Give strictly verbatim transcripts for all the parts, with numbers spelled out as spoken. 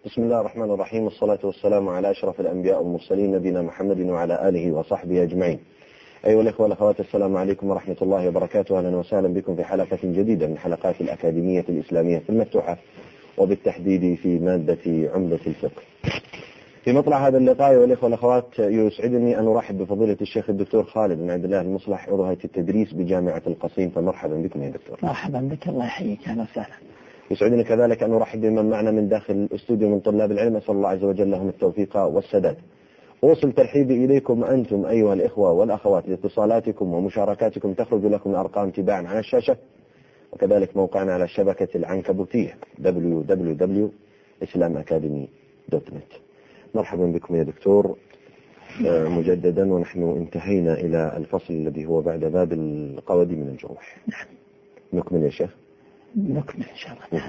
بسم الله الرحمن الرحيم، والصلاة والسلام على أشرف الأنبياء والمرسلين نبينا محمد وعلى آله وصحبه أجمعين. أيها الإخوة والأخوات، السلام عليكم ورحمة الله وبركاته. أهلا وسهلا بكم في حلقة جديدة من حلقات الأكاديمية الإسلامية في المفتوحة، وبالتحديد في مادة عمدة الفقه. في مطلع هذا اللقاء أيها الإخوة والأخوات، يسعدني أن أرحب بفضيلة الشيخ الدكتور خالد بن عبد الله المصلح، عضو هيئة التدريس بجامعة القصيم. فمرحبا بكم يا دكتور. مرحبا بك، الله يحييك، أهلا وسهلا. يسعدني كذلك أن أرحب بمن معنا من داخل الاستوديو من طلاب العلم، أسأل الله عز وجل لهم التوفيق والسداد. أوصل ترحيبي إليكم أنتم أيها الإخوة والأخوات لاتصالاتكم ومشاركاتكم، تخرج لكم الأرقام تباعا على الشاشة، وكذلك موقعنا على الشبكة العنكبوتية دبليو دبليو دبليو دوت إسلام أكاديمي دوت نت. مرحبا بكم يا دكتور مجددا، ونحن انتهينا إلى الفصل الذي هو بعد باب القواد من الجروح. نكمل يا شيخ. نكمل إن شاء الله.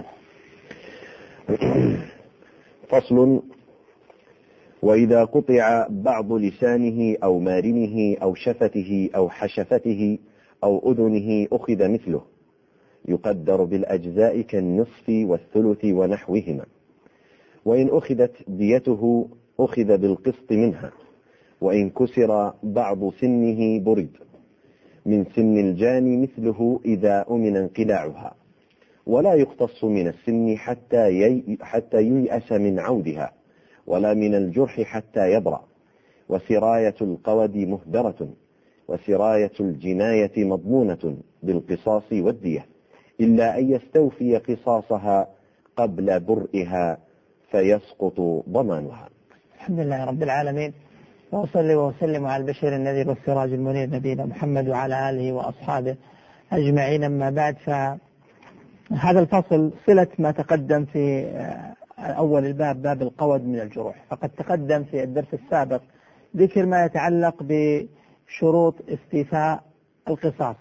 فصل: وإذا قطع بعض لسانه أو مارنه أو شفته أو حشفته أو أذنه أخذ مثله، يقدر بالأجزاء كالنصف والثلث ونحوهما. وإن أخذت ديته أخذ بالقسط منها. وإن كسر بعض سنه برد. من سن الجاني مثله إذا أمن انقلاعها، ولا يقتص من السن حتى ي... حتى ييأس من عودها، ولا من الجرح حتى يبرأ. وسراية القود مهدرة، وسراية الجناية مضمونة بالقصاص والدية، إلا أن يستوفي قصاصها قبل برئها فيسقط ضمانها. الحمد لله رب العالمين، وأصلي وأسلم على البشير النذير والسراج المنير نبينا محمد وعلى آله وأصحابه أجمعين. أما بعد، فهذا الفصل صلة ما تقدم في أول الباب، باب القود من الجروح. فقد تقدم في الدرس السابق ذكر ما يتعلق بشروط استيفاء القصاص،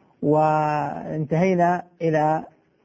وانتهينا إلى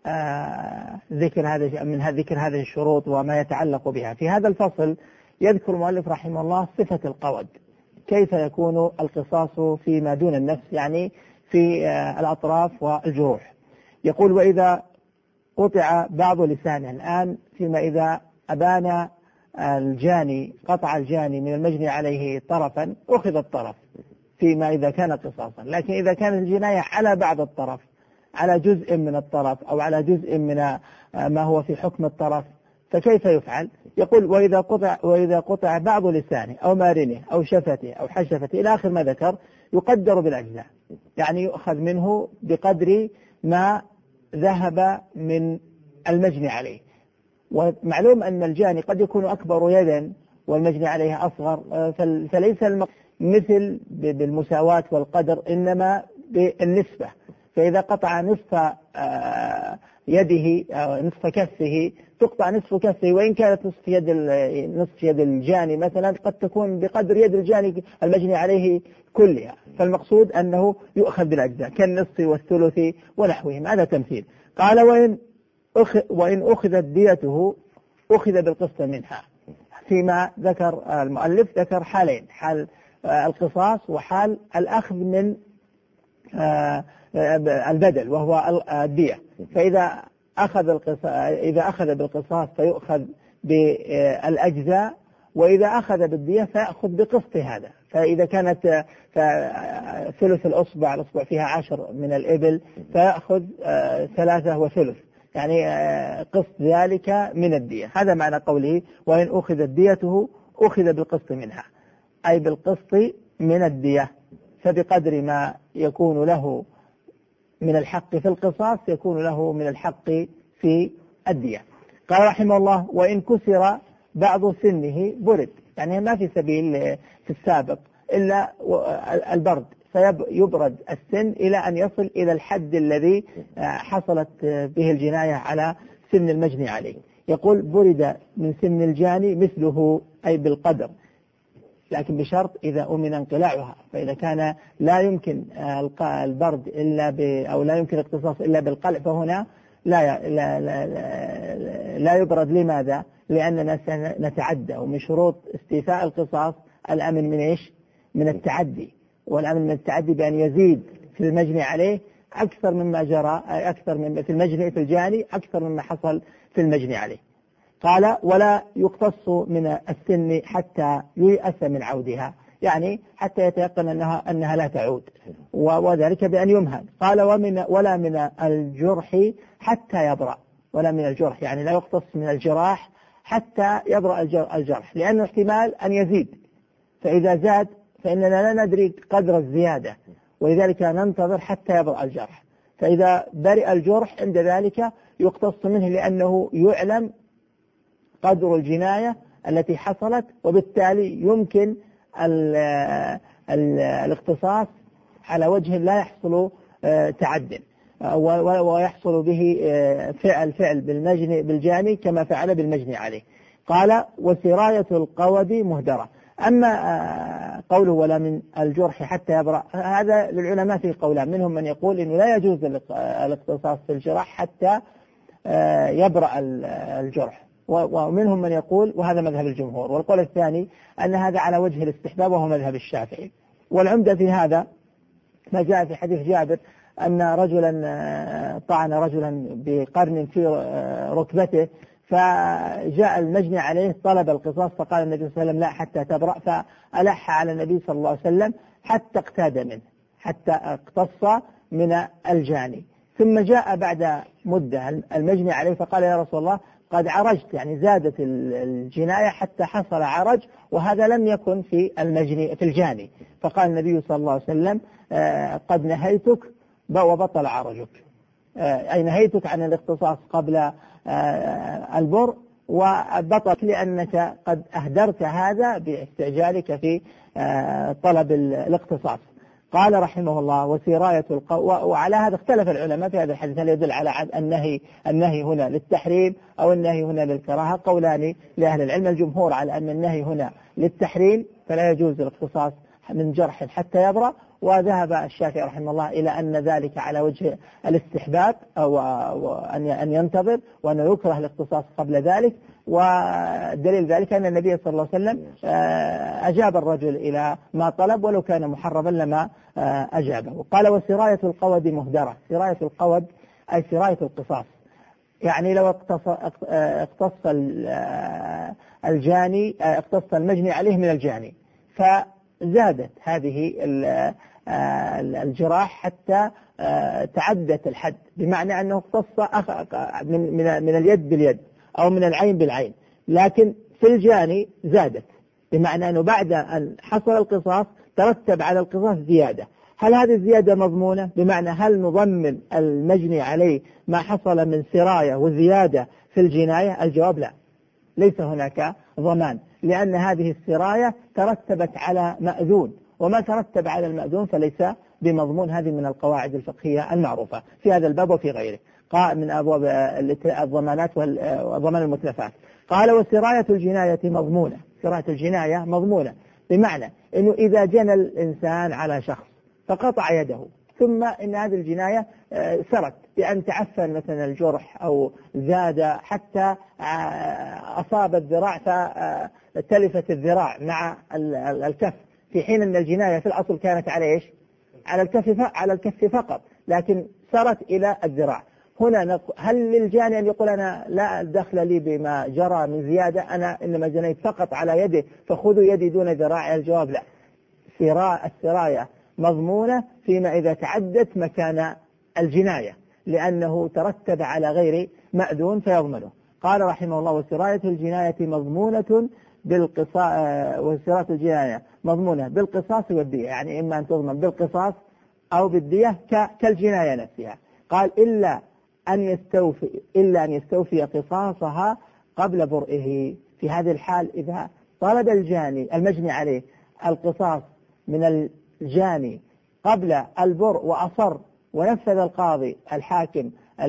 ذكر هذا من ذكر هذه الشروط وما يتعلق بها. في هذا الفصل يذكر المؤلف رحمه الله صفة القود، كيف يكون القصاص فيما دون النفس، يعني في الأطراف والجروح. يقول: وإذا قطع بعض لسانه، الآن فيما إذا أبان الجاني قطع الجاني من المجني عليه طرفا أخذ الطرف فيما إذا كان قصاصا. لكن إذا كانت الجناية على بعض الطرف، على جزء من الطرف أو على جزء من ما هو في حكم الطرف، فكيف يفعل؟ يقول: وإذا قطع وإذا قطع بعض لسانه أو مارنه أو شفته أو حشفته إلى آخر ما ذكر، يقدر بالأجزاء، يعني يؤخذ منه بقدر ما ذهب من المجني عليه. ومعلوم أن الجاني قد يكون أكبر يدا والمجني عليه أصغر، فليس مثل بالمساواة والقدر، إنما بالنسبة. فإذا قطع نصف يده أو نصف كفه تقطع نصف كفه، وإن كانت نصف يد نصف يد الجاني مثلا قد تكون بقدر يد الجاني المجني عليه كلها. فالمقصود أنه يؤخذ بالأجزاء كالنصف والثلث ونحوهم. هذا تمثيل. قال: وإن أخ وإن أخذت ديته أخذ بالقسط منها. فيما ذكر المؤلف ذكر حالين: حال القصاص وحال الأخذ من البدل وهو الدية. فإذا أخذ القصاص إذا أخذ بالقصاص فيؤخذ بالأجزاء، وإذا أخذ بالدية فيأخذ بقسط هذا. فإذا كانت ثلث الأصبع، الأصبع فيها عشر من الإبل، فيأخذ ثلاثة وثلث، يعني قسط ذلك من الدية. هذا معنى قوله: وإن أخذت ديته أخذ بالقسط منها، أي بالقسط من الدية. فبقدر ما يكون له من الحق في القصاص يكون له من الحق في الدية. قال رحمه الله: وإن كسر بعض سنه برد، يعني ما في سبيل في السابق إلا البرد، فيبرد السن إلى أن يصل إلى الحد الذي حصلت به الجناية على سن المجني عليه. يقول: برد من سن الجاني مثله، أي بالقدر، لكن بشرط إذا أمن انقلاعها. فإذا كان لا يمكن البرد إلا ب أو لا يمكن الاقتصاص إلا بالقلع، فهنا لا لا لا, لا, لا يبرد. لماذا؟ لأننا سنتعدى، ومن شروط استيفاء القصاص الأمن من إيش؟ من التعدي. والأمن من التعدي بأن يزيد في المجني عليه أكثر مما جرى، أكثر من في المجني في الجاني أكثر مما حصل في المجني عليه. قال ولا يقتص من السن حتى ييأس من عودها، يعني حتى يتيقن أنها, أنها لا تعود، وذلك بأن يمهل. قال ومن ولا من الجرح حتى يبرأ، ولا من الجرح يعني لا يقتص من الجراح حتى يبرأ الجرح، لأنه احتمال أن يزيد، فإذا زاد فإننا لا ندري قدر الزيادة، ولذلك ننتظر حتى يبرأ الجرح. فإذا برئ الجرح عند ذلك يقتص منه، لأنه يعلم قدر الجناية التي حصلت، وبالتالي يمكن ال ال الاقتصاص على وجه لا يحصل تعد، ويحصل به فعل فعل بالمجني بالجاني كما فعل بالمجني عليه. قال وسراية القود مهدرة. أما قوله ولا من الجرح حتى يبرأ، هذا للعلماء فيه قولان، منهم من يقول إنه لا يجوز الاقتصاص في الجراح حتى يبرأ الجرح، ومنهم من يقول، وهذا مذهب الجمهور، والقول الثاني أن هذا على وجه الاستحباب وهو مذهب الشافعي. والعمدة في هذا ما جاء في حديث جابر أن رجلا طعن رجلا بقرن في ركبته، فجاء المجني عليه طلب القصاص، فقال النبي صلى الله عليه وسلم لا حتى تبرأ، فألح على النبي صلى الله عليه وسلم حتى اقتاد منه، حتى اقتص من الجاني. ثم جاء بعد مدة المجني عليه فقال يا رسول الله قد عرجت، يعني زادت الجناية حتى حصل عرج، وهذا لم يكن في المجني في الجاني. فقال النبي صلى الله عليه وسلم قد نهيتك وبطل عرجك، أي نهيتك عن الاقتصاص قبل البر وبطل، لأنك قد أهدرت هذا باستعجالك في طلب الاقتصاص. قال رحمه الله وسراية القو... وعلى هذا اختلف العلماء في هذا الحديث، هل يدل على النهي النهي هنا للتحريم أو النهي هنا للكراهة؟ قولان لأهل العلم. الجمهور على أن النهي هنا للتحريم، فلا يجوز الاقتصاص من جرح حتى يبرأ، وذهب الشافعي رحمه الله إلى أن ذلك على وجه الاستحباب أو أن ينتظر، وأن يكره الاقتصاص قبل ذلك. ودليل ذلك أن النبي صلى الله عليه وسلم أجاب الرجل إلى ما طلب، ولو كان محرما لما أجابه. قال وسراية القود مهدرة. سراية القود أي سراية القصاص، يعني لو اقتص الجاني اقتص المجني عليه من الجاني، فزادت هذه الجراح حتى تعدت الحد، بمعنى أنه اقتص من من اليد باليد أو من العين بالعين، لكن في الجاني زادت، بمعنى أنه بعد أن حصل القصاص ترتب على القصاص زيادة. هل هذه الزيادة مضمونة؟ بمعنى هل نضمن المجني عليه ما حصل من سراية وزيادة في الجناية؟ الجواب لا، ليس هناك ضمان، لأن هذه السراية ترتبت على مأذون، وما ترتب على المأذون فليس بمضمون. هذه من القواعد الفقهية المعروفة في هذا الباب وفي غيره، قال من أبواب الضمانات وضمان المتلفات. قال وسراية الجناية مضمونة. سراية الجناية مضمونة بمعنى أنه إذا جنى الإنسان على شخص فقطع يده، ثم إن هذه الجناية سرت بأن تعفن مثلا الجرح أو زاد حتى أصاب الذراع فتلفت الذراع مع الكف، في حين أن الجناية في الأصل كانت على إيش؟ على الكف على الكف فقط، لكن سرت إلى الذراع. هنا هل للجاني أن يقول أنا لا دخل لي بما جرى من زيادة، أنا إنما جنيت فقط على يده فخذوا يدي دون ذراعي؟ الجواب لا. السراية مضمونة فيما إذا تعدت مكان الجناية، لأنه ترتب على غير مأذون فيضمنه. قال رحمه الله وسراية الجناية مضمونة بالقصاص، وسراية الجناية مضمونة بالقصاص والدية، يعني إما أن تضمن بالقصاص أو بالدية كالجناية نفسها. قال إلا أن يستوفي إلا أن يستوفي قصاصها قبل برئه. في هذه الحال إذا طلب الجاني المجني عليه القصاص من الجاني قبل البرء وأصر ونفذ القاضي الحاكم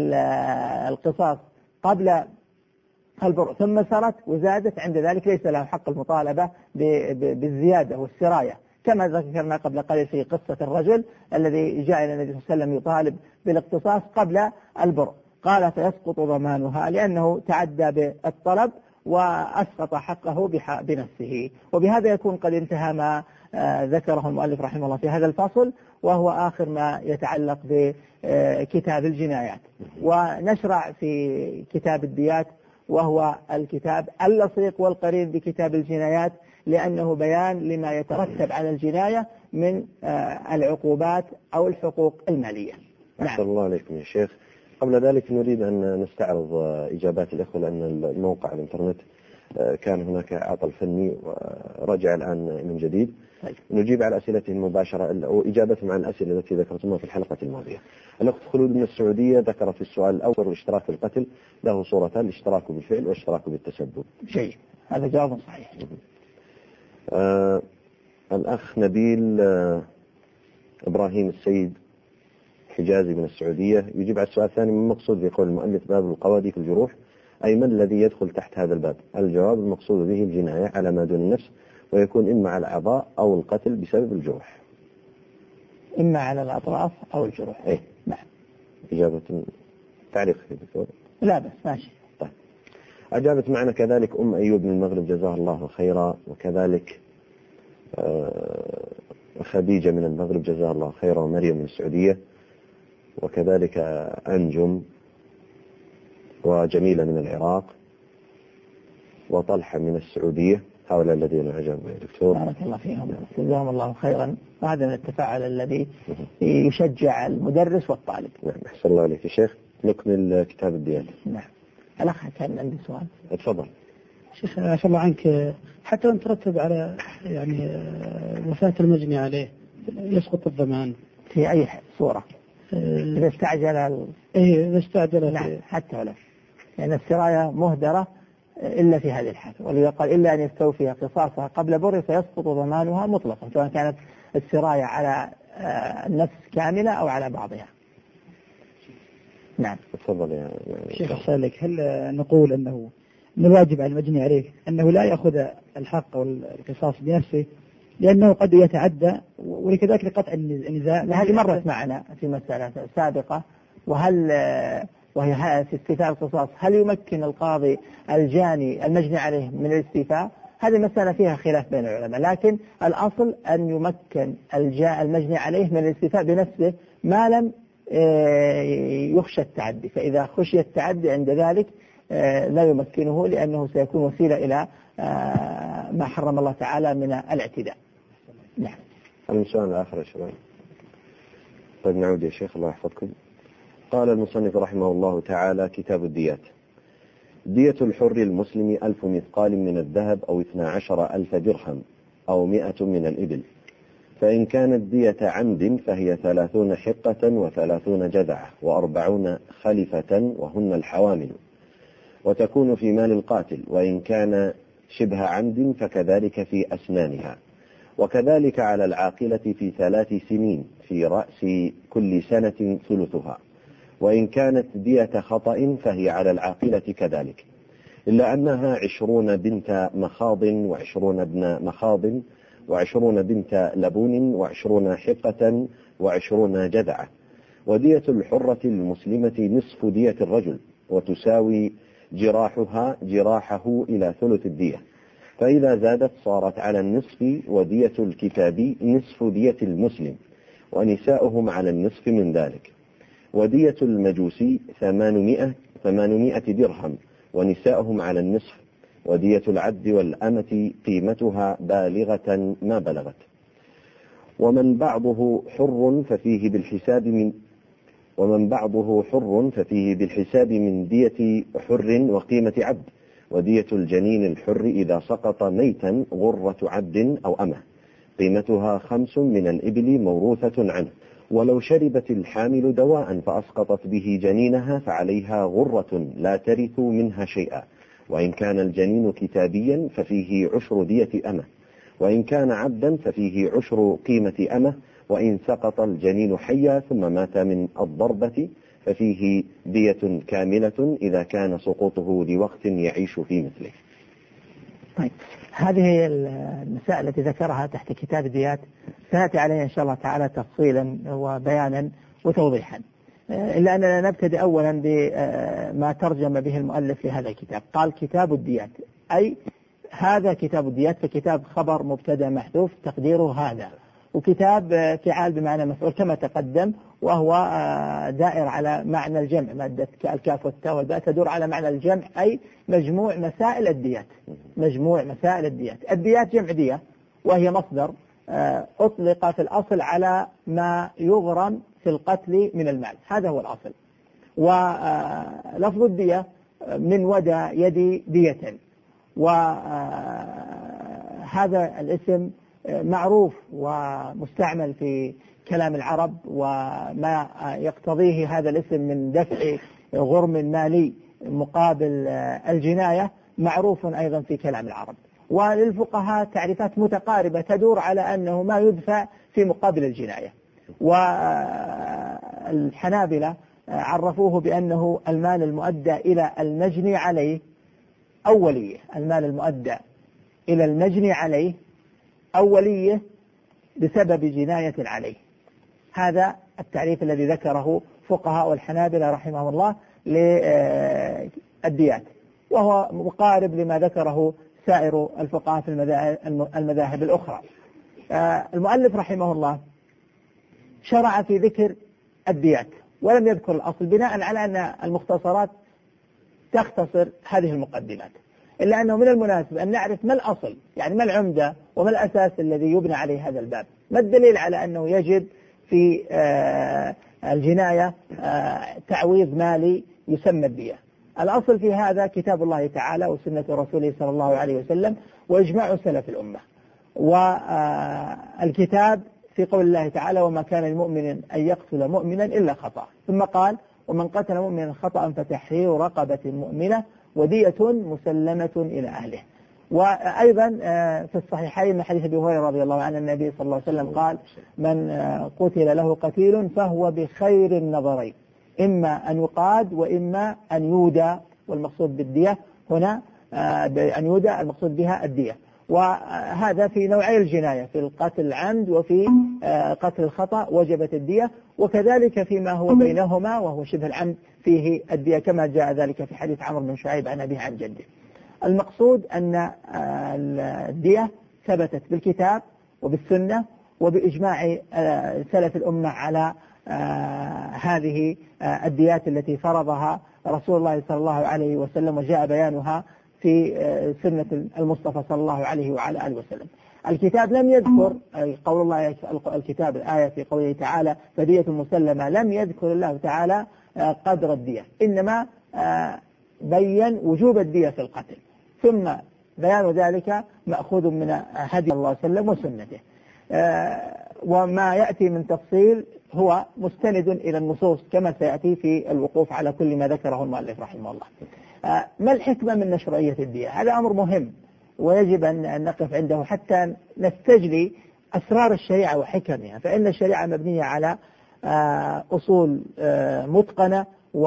القصاص قبل البرء ثم سرت وزادت، عند ذلك ليس له حق المطالبة بالزيادة والسراية، كما ذكرنا قبل قليل في قصة الرجل الذي جاء إلى النبي صلى الله عليه وسلم يطالب بالاقتصاص قبل البرء. قال فيسقط ضمانها لأنه تعدى بالطلب وأسقط حقه بنفسه. وبهذا يكون قد انتهى ما ذكره المؤلف رحمه الله في هذا الفصل، وهو آخر ما يتعلق بكتاب الجنايات. ونشرع في كتاب الديات، وهو الكتاب اللصيق والقريب بكتاب الجنايات، لأنه بيان لما يترتب على الجناية من العقوبات أو الحقوق المالية. أحسن الله عليكم يا شيخ. قبل ذلك نريد أن نستعرض إجابات الإخوة، لأن الموقع الإنترنت كان هناك عطل فني ورجع الآن من جديد. نجيب على أسئلتهم مباشرة وإجابتهم عن الأسئلة التي ذكرتموها في الحلقة الماضية. الأخت خلود من السعودية ذكرت في السؤال الأول الاشتراك في القتل له صورتان، الاشتراك بالفعل والاشتراك بالتسبب. شيء هذا جواب صحيح. آه الأخ نبيل آه إبراهيم السيد حجازي من السعودية يجيب على السؤال الثاني: من المقصود بقول المؤلف باب القوادي في الجروح، أي من الذي يدخل تحت هذا الباب؟ الجواب: المقصود به الجناية على ما دون النفس، ويكون إما على الأعضاء أو القتل بسبب الجروح. إما على الأطراف أو الجروح. إيه نعم. إجابة تعليق في دكتور؟ لا بس ماشي. طيب. أجابت معنا كذلك أم أيوب من المغرب جزاها الله خيرا، وكذلك آه خديجة من المغرب جزاها الله خيرا، ومريم من السعودية، وكذلك أنجم وجميلة من العراق وطلحة من السعودية. هؤلاء الذين أجابوا يا دكتور. بارك الله فيهم، جزاهم الله خيرا. هذا من التفاعل الذي يشجع المدرس والطالب. نعم أحسن الله عليك يا شيخ. نكمل كتاب الديانة. نعم. الأخ كان عندي سؤال. اتفضل. شيخ عفى الله عنك، حتى لو ترتب على يعني وفاة المجني عليه يسقط الضمان في أي صورة؟ إذا استعجل ال... إيه إذا استعجل. نعم حتى ولو لأن يعني السراية مهدرة إلا في هذه الحالة، ولذا قال إلا أن يستوفي قصاصها قبل بر فيسقط ضمانها مطلقا، سواء كانت السراية على النفس كاملة أو على بعضها. نعم تفضل يا شيخ. أسألك، هل نقول أنه من الواجب على المجني عليه أنه لا يأخذ الحق أو القصاص بنفسه لأنه قد يتعدى، ولكذلك لقطع النزاع؟ هذه مرت معنا في مسألة سابقة. وهل وهي في استيفاء القصاص هل يمكن القاضي الجاني المجني عليه من الاستيفاء؟ هذه مسألة فيها خلاف بين العلماء، لكن الأصل أن يمكن المجني عليه من الاستيفاء بنفسه ما لم يخشى التعدي، فإذا خشي التعدي عند ذلك لا يمكنه، لأنه سيكون وسيلة إلى ما حرم الله تعالى من الاعتداء. نعم. السؤال الآخر يا شباب. طيب نعود يا شيخ الله يحفظكم. قال المصنف رحمه الله تعالى: كتاب الديات. دية الحر المسلم ألف مثقال من الذهب أو اثنا عشر ألف درهم أو مئة من الإبل، فإن كانت دية عمد فهي ثلاثون حقة وثلاثون جذعة وأربعون خلفة وهن الحوامل، وتكون في مال القاتل، وإن كان شبه عمد فكذلك في أسنانها، وكذلك على العاقلة في ثلاث سنين في رأس كل سنة ثلثها، وإن كانت دية خطأ فهي على العاقلة كذلك، إلا أنها عشرون بنت مخاض وعشرون ابن مخاض وعشرون بنت لبون وعشرون حقة وعشرون جذعة. ودية الحرة المسلمة نصف دية الرجل، وتساوي جراحها جراحه إلى ثلث الدية، فإذا زادت صارت على النصف. ودية الكتاب نصف دية المسلم، ونساؤهم على النصف من ذلك. ودية المجوسي ثمانمائة ثمانمائة درهم، ونساؤهم على النصف. ودية العبد والأمة قيمتها بالغة ما بلغت. ومن بعضه حر ففيه بالحساب من ومن بعضه حر ففيه بالحساب من دية حر وقيمة عبد. ودية الجنين الحر إذا سقط ميتا غرة عبد أو أمة، قيمتها خمس من الإبل موروثة عنه. ولو شربت الحامل دواء فأسقطت به جنينها فعليها غرة لا ترث منها شيئا، وإن كان الجنين كتابيا ففيه عشر دية أمة، وإن كان عبدا ففيه عشر قيمة أمة، وإن سقط الجنين حيا ثم مات من الضربة ففيه دية كاملة إذا كان سقوطه لوقت يعيش في مثله. طيب هذه هي المسائل التي ذكرها تحت كتاب الديات، سنأتي عليها إن شاء الله تعالى تفصيلا وبيانا وتوضيحا، إلا أننا نبتدئ أولا بما ترجم به المؤلف لهذا الكتاب. قال كتاب الديات، أي هذا كتاب الديات، فكتاب خبر مبتدأ محذوف تقديره هذا، وكتاب فعال بمعنى مفعول كما تقدم، وهو دائر على معنى الجمع، مادة الكاف والتاء والباء تدور على معنى الجمع، أي مجموع مسائل الديات. مجموع مسائل الديات. الديات جمع دية، وهي مصدر أطلق في الأصل على ما يغرم في القتل من المال، هذا هو الأصل. ولفظ الدية من ودى يدي دية، وهذا الاسم معروف ومستعمل في كلام العرب، وما يقتضيه هذا الاسم من دفع غرم مالي مقابل الجناية معروف أيضا في كلام العرب. وللفقهاء تعريفات متقاربة تدور على أنه ما يدفع في مقابل الجناية. والحنابلة عرفوه بأنه المال المؤدى إلى المجني عليه أولية، المال المؤدى إلى المجني عليه أولية بسبب جناية عليه. هذا التعريف الذي ذكره فقهاء الحنابلة رحمه الله للديات، وهو مقارب لما ذكره سائر الفقهاء في المذاهب الأخرى. المؤلف رحمه الله شرع في ذكر الديات ولم يذكر الأصل، بناء على أن المختصرات تختصر هذه المقدمات، إلا أنه من المناسب أن نعرف ما الأصل، يعني ما العمدة وما الأساس الذي يبنى عليه هذا الباب. ما الدليل على أنه يجب في الجناية تعويض مالي يسمى الدية؟ الأصل في هذا كتاب الله تعالى وسنة رسوله صلى الله عليه وسلم وإجماع سلف الأمة. والكتاب في قول الله تعالى: وما كان لمؤمن أن يقتل مؤمنا إلا خطأ، ثم قال: ومن قتل مؤمنا خطأ فتحرير رقبة مؤمنة ودية مسلمة إلى أهله. وأيضا في الصحيحين من حديث أبي هريرة رضي الله عنه النبي صلى الله عليه وسلم قال: من قتل له قتيل فهو بخير النظرين، إما أن يقاد وإما أن يودى، والمقصود بالدية هنا أن يودى المقصود بها الدية. وهذا في نوعي الجناية، في القتل العمد وفي قتل الخطأ وجبت الدية، وكذلك فيما هو بينهما وهو شبه العمد فيه الدية، كما جاء ذلك في حديث عمرو بن شعيب عن أبيه عن جده. المقصود أن الدية ثبتت بالكتاب وبالسنة وبإجماع سلف الأمة على هذه الديات التي فرضها رسول الله صلى الله عليه وسلم، وجاء بيانها في سنة المصطفى صلى الله عليه وعلى آله وسلم. الكتاب لم يذكر قول الله الكتاب الآية في قوله تعالى: فدية مسلمة، لم يذكر الله تعالى قدر الدية، إنما بين وجوب الدية في القتل، ثم بيان ذلك مأخوذ من هدي الله صلى الله عليه وسلم وسنته. وما يأتي من تفصيل هو مستند إلى النصوص كما سيأتي في الوقوف على كل ما ذكره المؤلف رحمه الله. ما الحكمة من مشروعية الدية؟ هذا أمر مهم ويجب أن نقف عنده حتى نستجلي أسرار الشريعة وحكمها، فإن الشريعة مبنية على أصول متقنة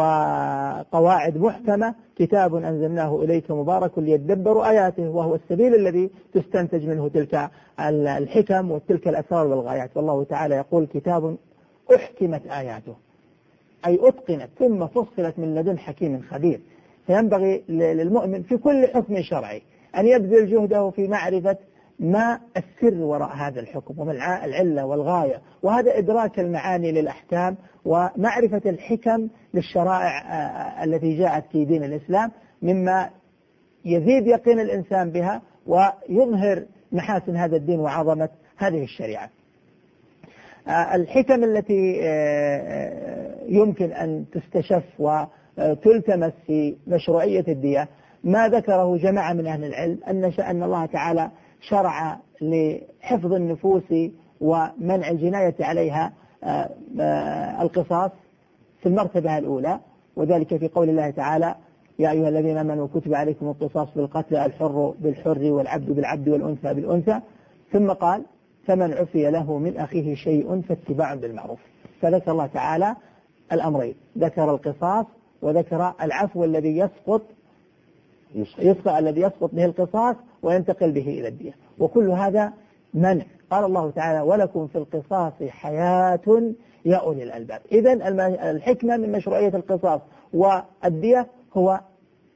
وقواعد محكمة. كتاب أنزلناه إليك مبارك ليدبروا آياته، وهو السبيل الذي تستنتج منه تلك الحكم وتلك الأسرار والغايات. والله تعالى يقول: كتاب أحكمت آياته، أي أتقنت ثم فصلت من لدن حكيم خبير. فينبغي للمؤمن في كل حكم شرعي أن يبذل جهده في معرفة ما السر وراء هذا الحكم وما العلة والغاية، وهذا إدراك المعاني للأحكام ومعرفة الحكم للشرائع التي جاءت في دين الإسلام، مما يزيد يقين الإنسان بها ويظهر محاسن هذا الدين وعظمة هذه الشريعة. الحكم التي يمكن أن تستشف وتلتمس في مشروعية الدية ما ذكره جماعة من أهل العلم، أن أن الله تعالى شرع لحفظ النفوس ومنع الجناية عليها القصاص في المرتبة الأولى، وذلك في قول الله تعالى: يا أيها الذين آمنوا كتب عليكم القصاص بالقتل، الحر بالحر والعبد بالعبد والأنثى بالأنثى. ثم قال: فمن عفي له من أخيه شيء فاتباع بالمعروف. فذكر الله تعالى الأمرين، ذكر القصاص وذكر العفو الذي يسقط يسقط الذي يسقط به القصاص وينتقل به إلى الدية، وكل هذا منع. قال الله تعالى: ولكم في القصاص حياة يا أولي الألباب. إذن الحكمة من مشروعية القصاص والدية هو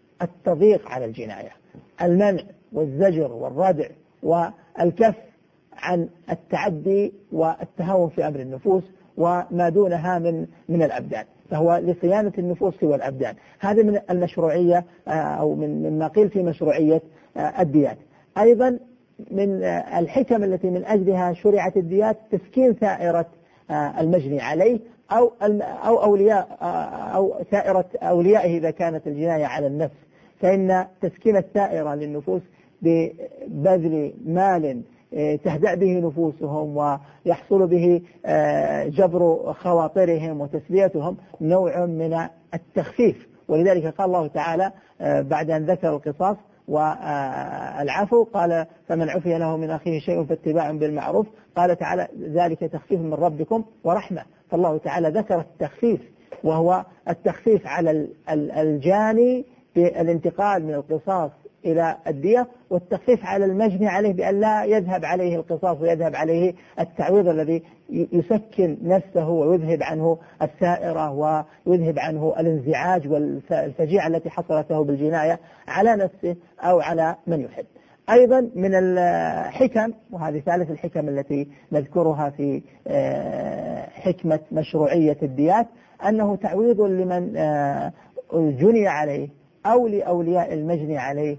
التضييق على الجناية، المنع والزجر والردع والكف عن التعدي والتهاون في أمر النفوس وما دونها من من الأبدان، فهو لصيانة النفوس والأبدان. هذا من المشروعية أو من مما قيل في مشروعية الديات. أيضا من الحكم التي من أجلها شرعت الديات تسكين ثائرة المجني عليه أو أو أولياء أو ثائرة أوليائه إذا كانت الجناية على النفس، فإن تسكين الثائرة للنفوس ببذل مال تهدأ به نفوسهم ويحصل به جبر خواطرهم وتسليتهم نوع من التخفيف. ولذلك قال الله تعالى بعد أن ذكر القصاص والعفو قال فمن عفي له من أخيه شيء فاتباع بالمعروف، قال تعالى ذلك تخفيف من ربكم ورحمة. فالله تعالى ذكر التخفيف وهو التخفيف على الجاني بالانتقال من القصاص إلى الدية، والتخفيف على المجني عليه بأن لا يذهب عليه القصاص ويذهب عليه التعويض الذي يسكن نفسه ويذهب عنه الثائرة ويذهب عنه الانزعاج والفجيعة التي حصلت له بالجناية على نفسه أو على من يحب. أيضا من الحكم، وهذه ثالث الحكم التي نذكرها في حكمة مشروعية الديات، أنه تعويض لمن جني عليه أو لأولياء المجني عليه،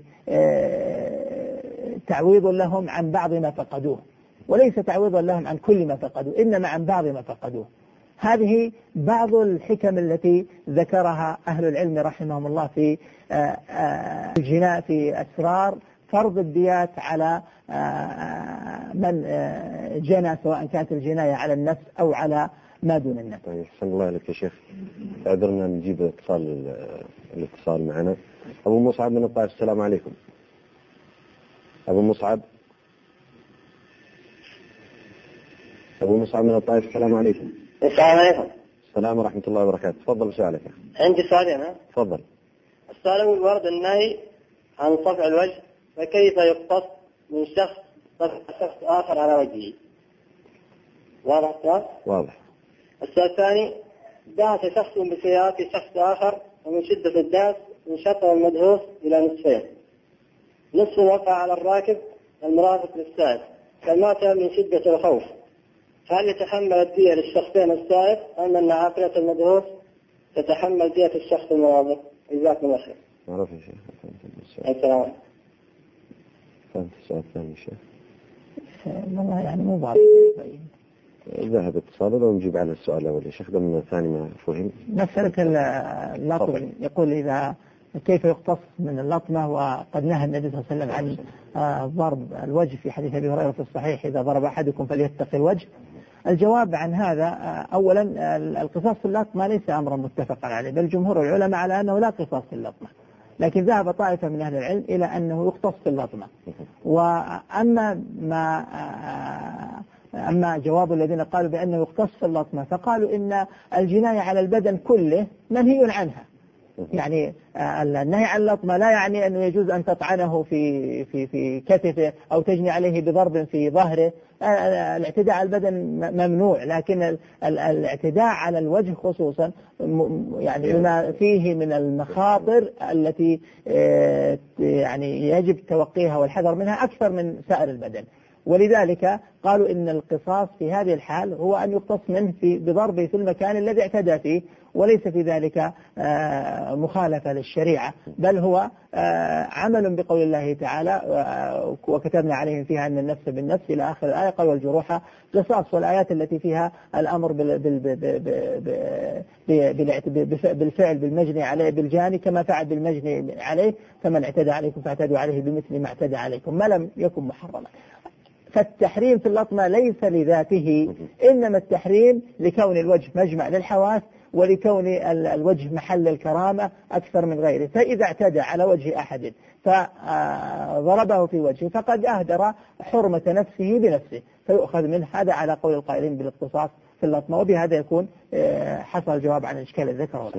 تعويض لهم عن بعض ما فقدوه، وليس تعويضا لهم عن كل ما فقدوه، إنما عن بعض ما فقدوه. هذه بعض الحكم التي ذكرها أهل العلم رحمهم الله في الجناء في أسرار فرض الديات على من جنى، سواء كانت الجناية على النفس أو على ما دون النفس. طيب أحسن الله لك يا شيخ، اعذرنا نجيب اتصال الاتصال معنا. أبو مصعب من الطائف، السلام عليكم. أبو مصعب أبو مصعب من الطائف، السلام عليكم. السلام عليكم. السلام ورحمة الله وبركاته. تفضل سؤالك. عندي سؤالين. تفضل. السؤال الأول ورد النهي عن صفع الوجه، فكيف يقتص من شخص صفع شخص آخر على وجهه؟ واضح السؤال؟ واضح. السؤال الثاني، داس شخص بسيارة شخص آخر ومن شدة الداس انشق المدهوس إلى نصفين، نصف وقع على الراكب المرافق للسائق كمات من شدة الخوف، هل يتحمل الدية للشخصين السائق أم أن عاقلة المدهوس تتحمل دية الشخص المرافق؟ جزاكم الله خير. معروف يا شيخ. السلام عليكم. فهمت السؤال الثاني يا شيخ؟ والله يعني مو واضح. ذهب اتصاله لو نجيب على السؤال الأول يا شيخ، ضمن الثاني ما فهم. مسألة اللطم يقول إذا كيف يقتص من اللطمة، وقد نهى النبي صلى الله عليه وسلم عن ضرب الوجه في حديث أبي هريرة في الصحيح إذا ضرب أحدكم فليتقي الوجه. الجواب عن هذا أولا القصاص في اللطمة ليس أمرا متفقا عليه، بل جمهور العلماء على أنه لا قصاص في اللطمة، لكن ذهب طائفة من أهل العلم إلى أنه يقتص في اللطمة. وأما ما أما جواب الذين قالوا بأنه يقتص في اللطمة فقالوا إن الجناية على البدن كله منهي عنها، يعني النهي عن اللطمة لا يعني أنه يجوز أن تطعنه في في في كتفه أو تجني عليه بضرب في ظهره. الاعتداء على البدن ممنوع، لكن الاعتداء على الوجه خصوصا يعني بما فيه من المخاطر التي يعني يجب توقيها والحذر منها أكثر من سائر البدن. ولذلك قالوا إن القصاص في هذه الحال هو أن يقتص منه في بضربه في المكان الذي اعتدى فيه، وليس في ذلك مخالفة للشريعة، بل هو عمل بقول الله تعالى وكتبنا عليهم فيها أن النفس بالنفس إلى آخر الآية، قال والجروح قصاص، والآيات التي فيها الأمر بالفعل بالمجني عليه بالجاني كما فعل بالمجني عليه، فمن اعتدى عليكم فاعتدوا عليه بمثل ما اعتدى عليكم ما لم يكن محرما. فالتحريم في اللطمة ليس لذاته، إنما التحريم لكون الوجه مجمع للحواس ولكون الوجه محل الكرامة أكثر من غيره. فإذا اعتدى على وجه أحد فضربه في وجهه فقد أهدر حرمة نفسه بنفسه، فيؤخذ منه. هذا على قول القائلين بالاقتصاص في اللطمة، وبهذا يكون حصل الجواب عن الإشكال الذكر.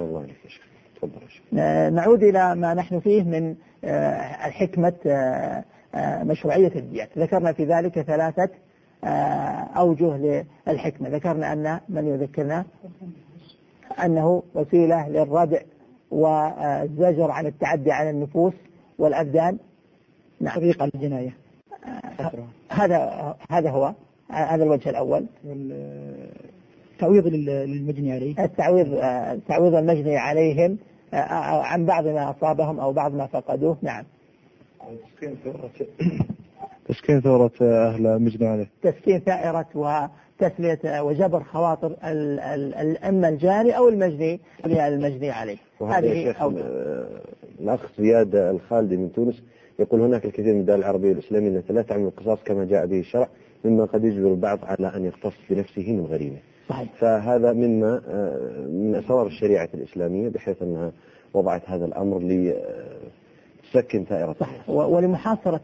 نعود إلى ما نحن فيه من الحكمة مشروعية الديات. ذكرنا في ذلك ثلاثة أوجه للحكمة. ذكرنا أن من يذكرنا أنه وسيلة للردع والزجر عن التعدي على النفوس والأبدان. نعم. طريقة الجناية. هذا هذا هو هذا الوجه الأول. التعويض للمجني عليه، التعويض تعويض المجني عليهم عن بعض ما أصابهم أو بعض ما فقدوه. نعم. تسكين ثورة تسكين ثورة أهل المجني عليه، تسكين ثائرة وتسلية وجبر خواطر الأما الجاني أو المجني المجني عليه. هذه الأخ زياد الخالدي من تونس يقول هناك الكثير من الدول العربية الإسلامية التي لا تعمل القصاص كما جاء به الشرع، مما قد يجبر البعض على أن يقتص بنفسه من غريمه. صحيح. فهذا مما من أسرار الشريعة الإسلامية بحيث أنها وضعت هذا الأمر لتسكن ثائرة. صحيح. ولمحاصرة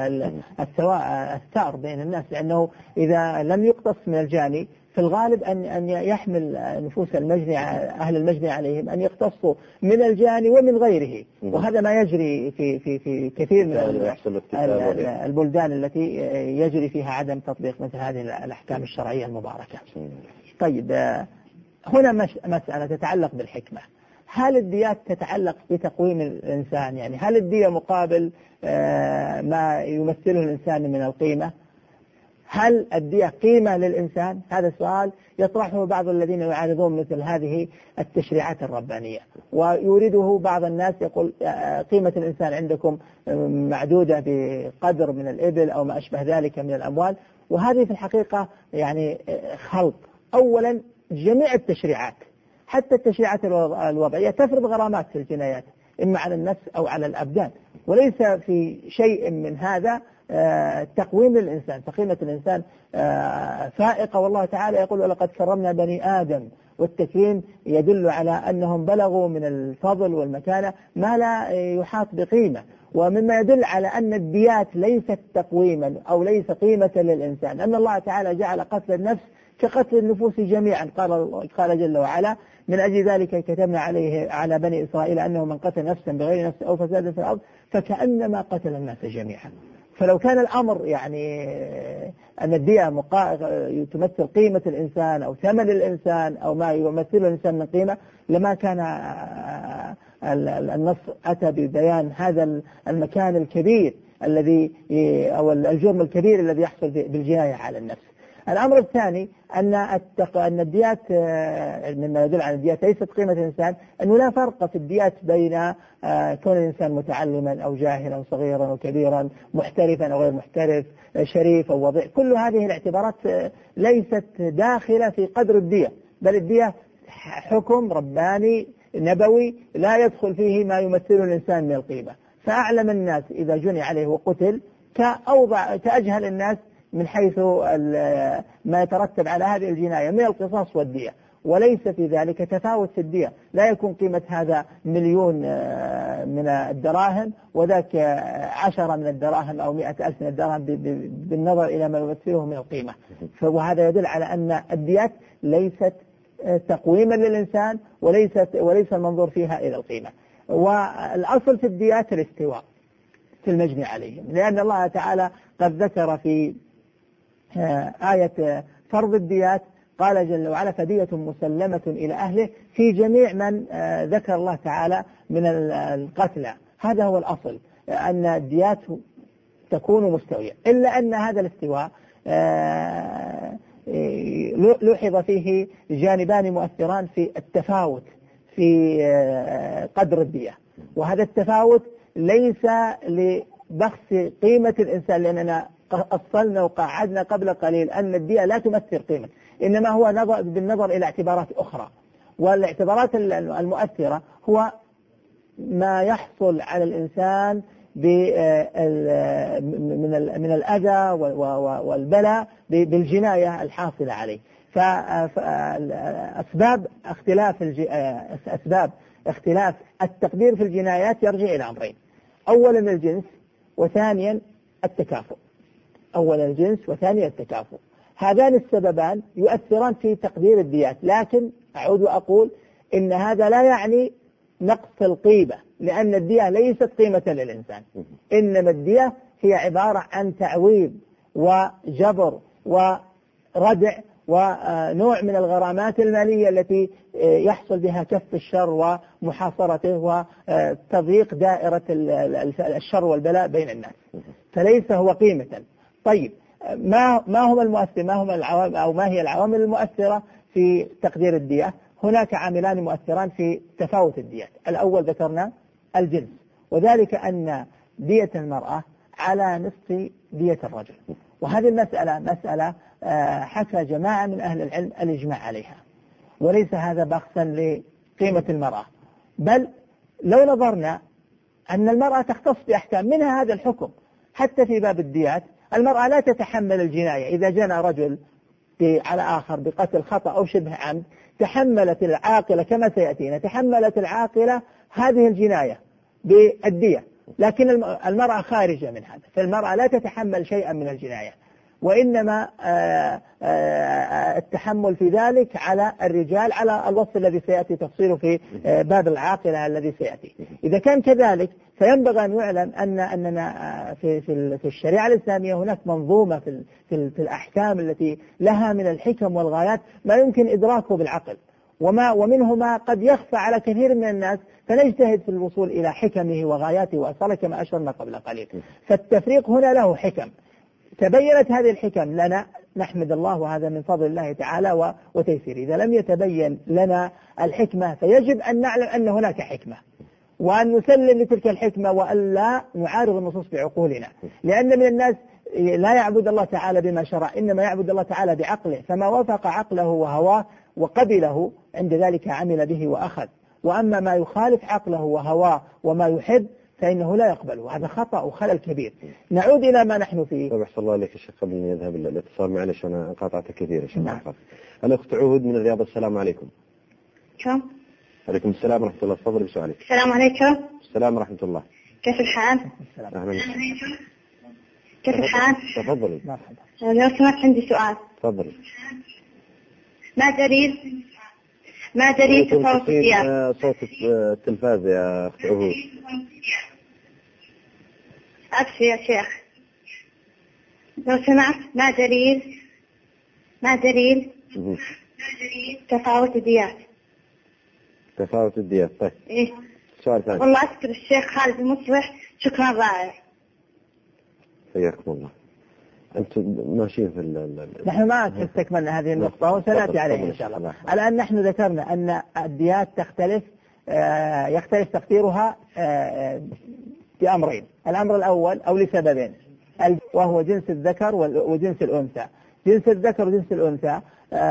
الثار بين الناس، لأنه إذا لم يقتص من الجاني في الغالب أن أن يحمل نفوس المجني أهل المجني عليهم أن يقتصوا من الجاني ومن غيره، وهذا ما يجري في في في كثير من البلدان التي يجري فيها عدم تطبيق مثل هذه الأحكام الشرعية المباركة. طيب، هنا مسألة تتعلق بالحكمة. هل الديات تتعلق بتقويم الإنسان؟ يعني هل الدية مقابل ما يمثله الإنسان من القيمة؟ هل الدية قيمة للإنسان؟ هذا السؤال يطرحه بعض الذين يعارضون مثل هذه التشريعات الربانية، ويريده بعض الناس يقول قيمة الإنسان عندكم معدودة بقدر من الإبل أو ما أشبه ذلك من الأموال، وهذه في الحقيقة يعني خلط. أولا جميع التشريعات حتى التشريعات الوضعية تفرض غرامات في الجنايات إما على النفس أو على الأبدان، وليس في شيء من هذا تقويم للإنسان. فقيمة الإنسان فائقة، والله تعالى يقول ولقد كرمنا بني آدم، والتكريم يدل على أنهم بلغوا من الفضل والمكانة ما لا يحاط بقيمة. ومما يدل على أن الديات ليست تقويما أو ليس قيمة للإنسان أن الله تعالى جعل قتل النفس كقتل النفوس جميعا. قال قال جل وعلا من أجل ذلك كتبنا عليه على بني إسرائيل أنه من قتل نفسا بغير نفس أو فساد في الأرض فكأنما قتل الناس جميعا. فلو كان الأمر يعني أن الدية تمثل قيمة الإنسان أو ثمن الإنسان أو ما يمثله الإنسان من قيمة لما كان النص أتى ببيان هذا المكان الكبير الذي أو الجرم الكبير الذي يحصل بالجناية على النفس. الأمر الثاني أن التق... أن الديات مما يدل على الديات ليست قيمة الإنسان، أنه لا فرق في الديات بين كون الإنسان متعلما أو جاهلا أو صغيرا أو كبيرا، محترفا أو غير محترف، شريف أو وضيع. كل هذه الاعتبارات ليست داخلة في قدر الدية، بل الدية حكم رباني نبوي لا يدخل فيه ما يمثله الإنسان من القيمة. فأعلم الناس إذا جني عليه وقتل كأوضع كأجهل الناس من حيث ما يترتب على هذه الجناية من القصاص والدية، وليس في ذلك تفاوت في الدية. لا يكون قيمة هذا مليون من الدراهم وذاك عشرة من الدراهم أو مئة ألف من الدراهم بالنظر إلى ما يمثله من القيمة. وهذا يدل على أن الديات ليست تقويما للإنسان وليست وليس المنظور فيها إلى القيمة. والأصل في الديات الاستواء في المجني عليهم، لأن الله تعالى قد ذكر في آية فرض الديات قال جل وعلا فدية مسلمة إلى أهله في جميع من ذكر الله تعالى من القتلى. هذا هو الأصل، أن الديات تكون مستوية، إلا أن هذا الاستواء لوحظ فيه جانبان مؤثران في التفاوت في قدر الدية، وهذا التفاوت ليس لبخس قيمة الإنسان، لأننا أصلنا وقعدنا قبل قليل أن الدية لا تمثل قيمة، إنما هو نظر بالنظر إلى اعتبارات أخرى. والاعتبارات المؤثرة هو ما يحصل على الإنسان من الأذى والبلاء بالجناية الحاصلة عليه. فأسباب اختلاف أسباب اختلاف التقدير في الجنايات يرجع إلى أمرين: أولا الجنس، وثانيا التكافؤ. أولا الجنس وثانيا التكافؤ، هذان السببان يؤثران في تقدير الديات. لكن أعود وأقول إن هذا لا يعني نقص القيمة، لأن الدية ليست قيمة للإنسان، إنما الدية هي عبارة عن تعويض وجبر وردع ونوع من الغرامات المالية التي يحصل بها كف الشر ومحاصرته وتضييق دائرة الشر والبلاء بين الناس، فليس هو قيمة. طيب، ما ما هم المؤثر ما هم العوامل أو ما هي العوامل المؤثرة في تقدير الدية؟ هناك عاملان مؤثران في تفاوت الديات. الأول ذكرنا الجنس، وذلك أن دية المرأة على نصف دية الرجل، وهذه المسألة مسألة حكى جماعة من أهل العلم الإجماع عليها، وليس هذا بخسا لقيمة المرأة، بل لو نظرنا أن المرأة تختص بأحكام منها هذا الحكم. حتى في باب الديات المرأة لا تتحمل الجناية. إذا جنى رجل على آخر بقتل خطأ أو شبه عمد، تحملت العاقلة كما سيأتينا تحملت العاقلة هذه الجناية بالدية، لكن المرأة خارجة من هذا، فالمرأة لا تتحمل شيئا من الجناية، وإنما التحمل في ذلك على الرجال على الوصف الذي سيأتي تفصيله في باب العاقلة الذي سيأتي. إذا كان كذلك فينبغي أن يعلم أن أننا في في الشريعة الإسلامية هناك منظومة في في الأحكام التي لها من الحكم والغايات ما يمكن إدراكه بالعقل، وما ومنه ما قد يخفى على كثير من الناس، فنجتهد في الوصول إلى حكمه وغاياته وأصله كما أشرنا قبل قليل. فالتفريق هنا له حكم، تبينت هذه الحكم لنا نحمد الله، وهذا من فضل الله تعالى وتيسيره. إذا لم يتبين لنا الحكمة فيجب أن نعلم أن هناك حكمة، وأن نسلم لتلك الحكمة وألا نعارض النصوص بعقولنا، لأن من الناس لا يعبد الله تعالى بما شرع، إنما يعبد الله تعالى بعقله، فما وافق عقله وهواه وقبله عند ذلك عمل به وأخذ، وأما ما يخالف عقله وهواه وما يحب فإنه لا يقبله، هذا خطأ وخلل كبير. نعود إلى ما نحن فيه. طيب أحسن الله عليك يا شيخ، قبل أن يذهب الاتصال معلش أنا قاطعت كثير يا شيخ. نعم. الأخت عهود من الرياض، السلام عليكم. كم؟ عليكم السلام ورحمة الله، تفضل بسؤالك. السلام عليكم. السلام ورحمة الله. كيف الحال؟ أهلا. كيف الحال؟ تفضلي. مرحبا. لو سمحت عندي سؤال. تفضلي. ما دليل ما دليل تفاوت الديات؟ صوت التلفاز يا أخت عهود. أبشر يا شيخ. لو سمحت ما دليل ما دليل تفاوت الديات؟ تفاوت الديات. طيب. إيه. سؤال ثاني. والله أشكر الشيخ خالد المصلح، شكرا رائع. حياكم الله. أنتم ماشيين في ال نحن ما استكملنا هذه النقطة وسنأتي عليها إن شاء الله. الآن نحن ذكرنا أن الديات تختلف، آه يختلف تقديرها آه بأمرين. الأمر الأول أو لسببين، وهو جنس الذكر وجنس الأنثى. جنس الذكر وجنس الأنثى،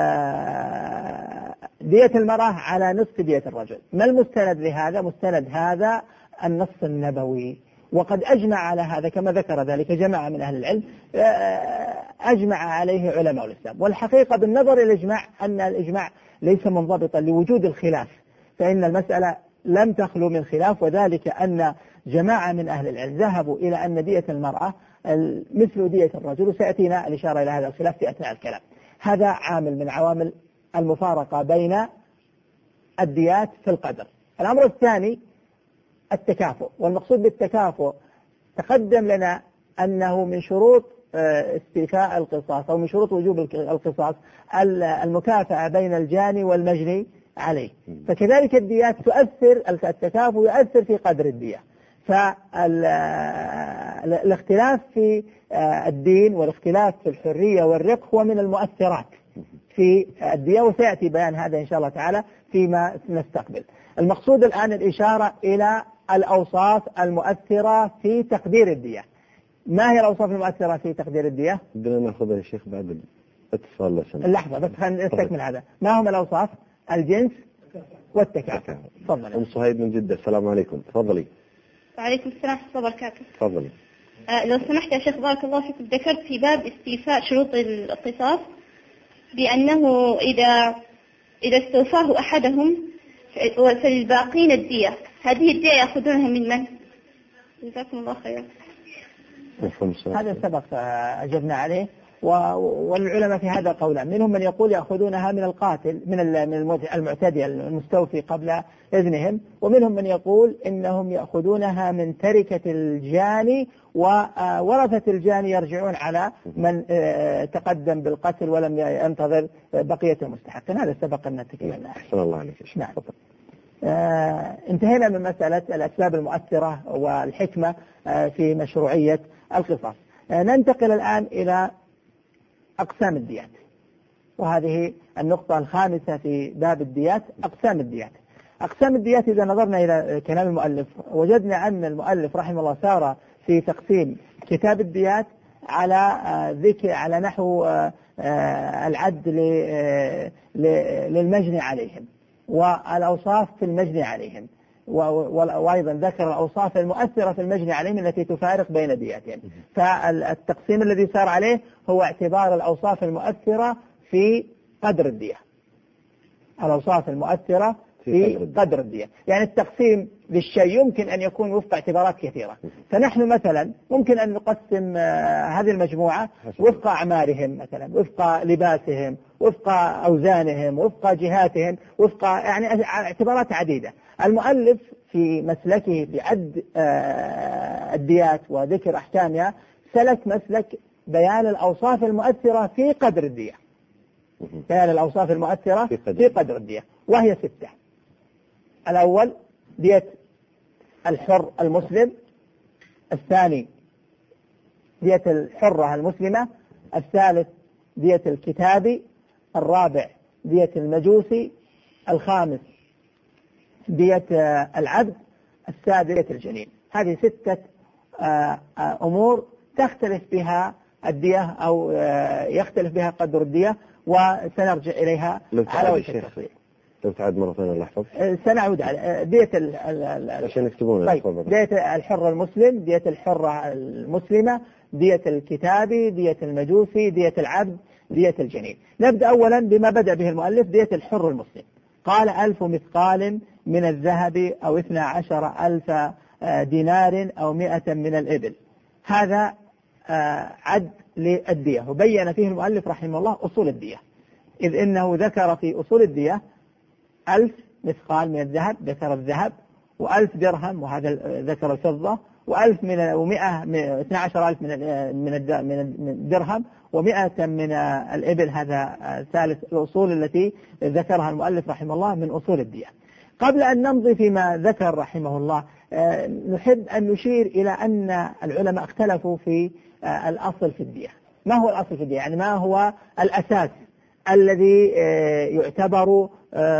آه دية المرأة على نصف دية الرجل. ما المستند لهذا؟ مستند هذا النص النبوي، وقد أجمع على هذا كما ذكر ذلك جماعة من أهل العلم، أجمع عليه علماء الإسلام. والحقيقة بالنظر إلى الإجماع أن الإجماع ليس منضبطا لوجود الخلاف، فإن المسألة لم تخلو من خلاف، وذلك أن جماعة من أهل العلم ذهبوا إلى أن دية المرأة مثل دية الرجل، وسيأتينا الإشارة إلى هذا الخلاف في أثناء الكلام. هذا عامل من عوامل المفارقة بين الديات في القدر. الأمر الثاني التكافؤ، والمقصود بالتكافؤ تقدم لنا أنه من شروط استيفاء القصاص أو من شروط وجوب القصاص المكافأة بين الجاني والمجني عليه، فكذلك الديات تؤثر، التكافؤ يؤثر في قدر الدية. فالاختلاف في الدين والاختلاف في الحرية والرق هو من المؤثرات في الدية، وسيأتي بيان هذا إن شاء الله تعالى فيما نستقبل. المقصود الآن الإشارة إلى الأوصاف المؤثرة في تقدير الدية. ما هي الأوصاف المؤثرة في تقدير الدية؟ بدنا ناخذها يا شيخ بعد الاتصال لسنة. اللحظة بس خلينا نستكمل هذا. ما هم الأوصاف؟ الجنس والتكافؤ. تفضل. أم صهيب من جدة، السلام عليكم، تفضلي. وعليكم السلام ورحمة الله وبركاته. تفضلي. آه لو سمحت يا شيخ بارك الله فيك، ذكرت في باب استيفاء شروط القصاص بأنه إذا إذا استوفاه أحدهم فللباقين الدية. هذه الدية يأخذونها من من؟ جزاكم الله خيرا. هذا سبق أجبنا عليه، والعلماء في هذا قولان، منهم من يقول يأخذونها من القاتل من المعتدي المستوفي قبل إذنهم، ومنهم من يقول إنهم يأخذونها من تركة الجاني، وورثة الجاني يرجعون على من تقدم بالقتل ولم ينتظر بقية المستحقين. هذا سبق أن نتكلم. أحسن الله عليك. نعم. آه انتهينا من مسألة الأسباب المؤثرة والحكمة آه في مشروعية القصاص. آه ننتقل الآن إلى أقسام الديات، وهذه النقطة الخامسة في باب الديات، أقسام الديات. أقسام الديات إذا نظرنا إلى كلام المؤلف وجدنا أن المؤلف رحمه الله سار في تقسيم كتاب الديات على ذكر على نحو العد للمجني عليهم والأوصاف في المجني عليهم، وأيضا ذكر الأوصاف المؤثرة في المجني عليهم التي تفارق بين دياتهم. فالتقسيم الذي سار عليه هو اعتبار الأوصاف المؤثرة في قدر الدية، الأوصاف المؤثرة في قدر الدية. يعني التقسيم للشيء يمكن أن يكون وفق اعتبارات كثيرة. فنحن مثلا ممكن أن نقسم هذه المجموعة وفق أعمارهم، مثلا وفق لباسهم، وفق أوزانهم، وفق جهاتهم، وفق يعني اعتبارات عديدة. المؤلف في مسلكه في عد الديات وذكر أحكامها سلك مسلك بيان الأوصاف المؤثرة في قدر الدية، بيان الأوصاف المؤثرة في قدر, في قدر الدية، وهي ستة. الأول دية الحر المسلم، الثاني دية الحرة المسلمة، الثالث دية الكتابي، الرابع دية المجوسي، الخامس دية العبد، السادس دية الجنين. هذه ستة أمور تختلف بها الدية أو يختلف بها قدر الدية، وسنرجع إليها على وجه التفصيل. لو تعاد مرة ثانية الله يحفظ. سنعود على دية عشان يكتبون. طيب. دية الحر المسلم، دية الحرة المسلمة، دية الكتابي، دية المجوسي، دية العبد، دية الجنين. نبدأ أولا بما بدأ به المؤلف، دية الحر المسلم. قال ألف مثقال من الذهب أو اثنا عشر ألف دينار أو مئة من الإبل. هذا عد للدية، وبين فيه المؤلف رحمه الله أصول الدية، إذ إنه ذكر في أصول الدية ألف مثقال من الذهب، ذكر الذهب، وألف درهم، وهذا ذكر الفضة، وألف من ومئة اثنا عشر ألف من من من الدرهم، ومئة من الإبل. هذا ثالث الأصول التي ذكرها المؤلف رحمه الله من أصول الدية. قبل أن نمضي فيما ذكر رحمه الله، نحب أن نشير إلى أن العلماء اختلفوا في الأصل في الدية. ما هو الأصل في الدية؟ يعني ما هو الأساس الذي يعتبر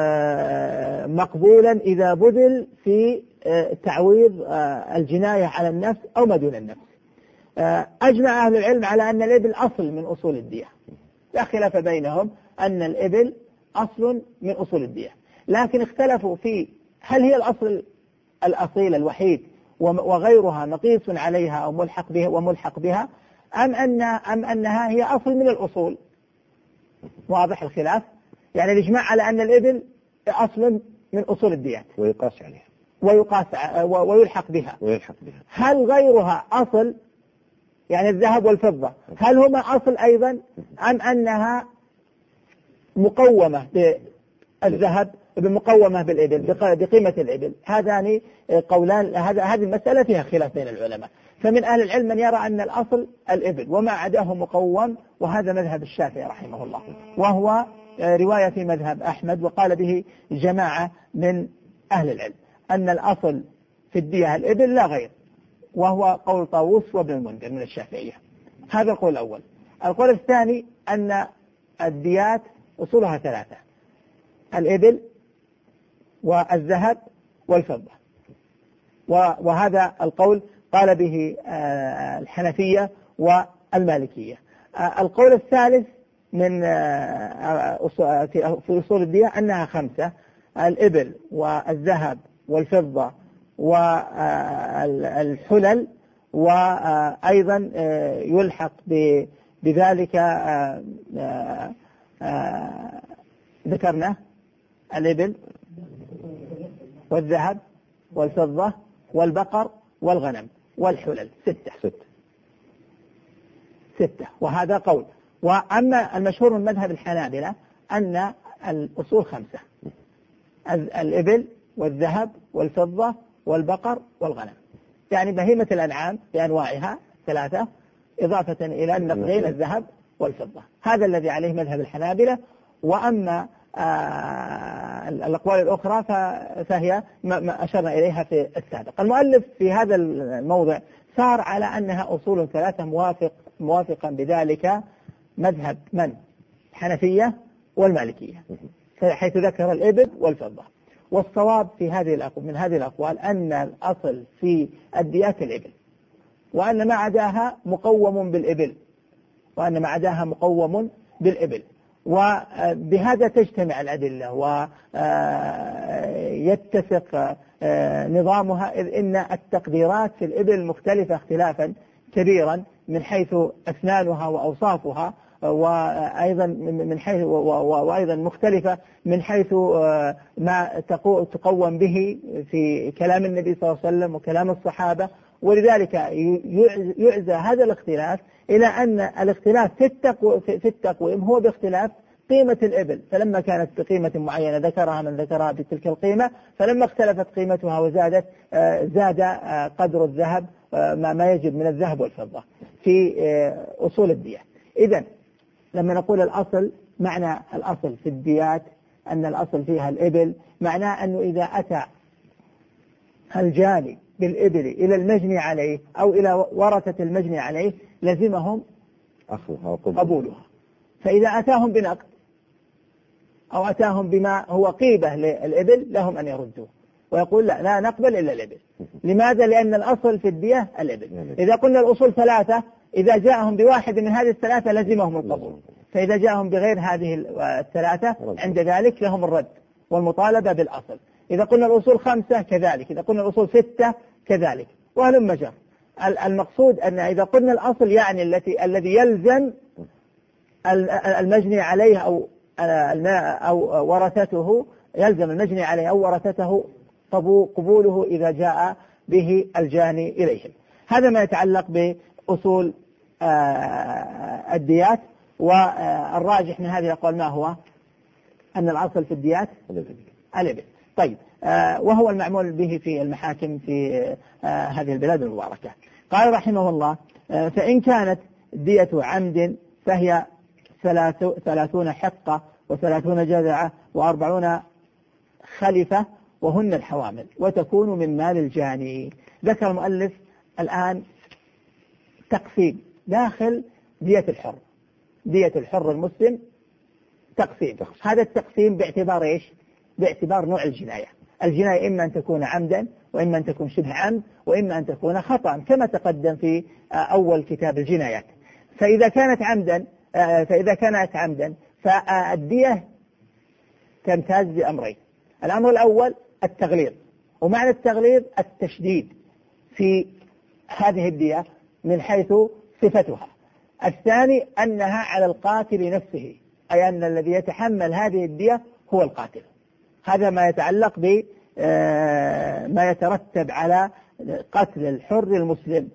مقبولا إذا بذل في تعويض الجناية على النفس أو ما دون النفس. أجمع أهل العلم على أن الإبل أصل من أصول الدية، لا خلاف بينهم أن الإبل أصل من أصول الدية، لكن اختلفوا في هل هي الأصل الأصيل الوحيد وغيرها نقيس عليها أو ملحق بها وملحق بها، أم أن أم أنها هي أصل من الأصول. واضح الخلاف؟ يعني الإجماع على أن الإبل أصل من أصول الديات ويقاس عليها ويقاس ويلحق بها. ويلحق بها. هل غيرها أصل، يعني الذهب والفضة، هل هما أصل أيضا، أم أنها مقومة بالذهب بمقومة بالإبل بقيمة الإبل؟ هذان قولان، هذا هذه المسألة فيها خلاف بين العلماء. فمن أهل العلم من يرى أن الأصل الإبل وما عداه مقوم، وهذا مذهب الشافعي رحمه الله، وهو رواية في مذهب أحمد، وقال به جماعة من أهل العلم أن الأصل في الدية الإبل لا غير، وهو قول طاووس وابن المنذر من الشافعية. هذا القول الأول. القول الثاني أن الديات أصولها ثلاثة: الإبل والذهب والفضة، وهذا القول قال به الحنفية والمالكية. القول الثالث من في أصول الدية أنها خمسة: الإبل والذهب والفضة والحلل، وأيضا يلحق بذلك ذكرنا الإبل والذهب والفضة والبقر والغنم والحلل. ستة ستة ستة وهذا قول. وأما المشهور من مذهب الحنابلة أن الأصول خمسة: الإبل والذهب والفضة والبقر والغنم، يعني بهيمة الأنعام بأنواعها ثلاثة، إضافة إلى النقدين الذهب والفضة. هذا الذي عليه مذهب الحنابلة. وأما آه الأقوال الأخرى فهي ما أشرنا إليها في السابق. المؤلف في هذا الموضع سار على أنها أصول ثلاثة، موافق موافقا بذلك مذهب من؟ الحنفية والمالكية، حيث ذكر الإبل والفضة. والصواب في هذه الأقوال من هذه الأقوال أن الأصل في الديات الإبل، وأن ما عداها مقوم بالإبل، وأن ما عداها مقوم بالإبل. وبهذا تجتمع الأدلة ويتسق نظامها، إذ إن التقديرات في الإبل مختلفة اختلافا كبيرا من حيث أسنانها وأوصافها، وأيضا من حيث وأيضا مختلفة من حيث ما تقوم به في كلام النبي صلى الله عليه وسلم وكلام الصحابة. ولذلك يعزى هذا الاختلاف إلى أن الاختلاف في التقويم هو باختلاف قيمة الإبل، فلما كانت بقيمة معينة ذكرها من ذكرها بتلك القيمة، فلما اختلفت قيمتها وزادت زاد قدر الذهب ما يجب من الذهب والفضة في أصول الدية. إذن لما نقول الأصل، معنى الأصل في الديات أن الأصل فيها الإبل، معناه أنه إذا أتى الجاني بالإبل إلى المجني عليه أو إلى ورثة المجني عليه لزمهم قبولها. فإذا أتاهم بنقد أو أتاهم بما هو قيبة للإبل لهم أن يردوه ويقول لا لا نقبل إلا الإبل. لماذا؟ لأن الأصل في الدية الإبل. إذا قلنا الأصول ثلاثة، إذا جاءهم بواحد من هذه الثلاثة لزمهم القبول، فإذا جاءهم بغير هذه الثلاثة عند ذلك لهم الرد والمطالبة بالأصل. إذا قلنا الأصول خمسة كذلك، إذا قلنا الأصول ستة كذلك، وهلم مجر. المقصود أن إذا قلنا الأصل يعني التي الذي يلزم المجني عليه أو أو ورثته، يلزم المجني عليه أو ورثته قبوله إذا جاء به الجاني إليهم. هذا ما يتعلق بأصول الديات. والراجح من هذه الأقوال ما هو؟ أن الأصل في الديات الإبل. طيب، وهو المعمول به في المحاكم في هذه البلاد المباركة. قال رحمه الله: فإن كانت دية عمد فهي ثلاثون حقة وثلاثون جذعة وأربعون خلفة وهن الحوامل، وتكون من مال الجاني. ذكر المؤلف الآن تقسيم داخل دية الحر. دية الحر المسلم تقسيم. هذا التقسيم باعتبار إيش؟ باعتبار نوع الجناية. الجناية إما أن تكون عمدا، وإما أن تكون شبه عمد، وإما أن تكون خطأ كما تقدم في أول كتاب الجنايات. فإذا كانت عمدا فإذا كانت عمدا فالدية تمتاز بأمرين. الأمر الأول التغليظ، ومعنى التغليظ التشديد في هذه الدية من حيث صفتها. الثاني أنها على القاتل نفسه، أي أن الذي يتحمل هذه الدية هو القاتل. هذا ما يتعلق بما يترتب على قتل الحر المسلم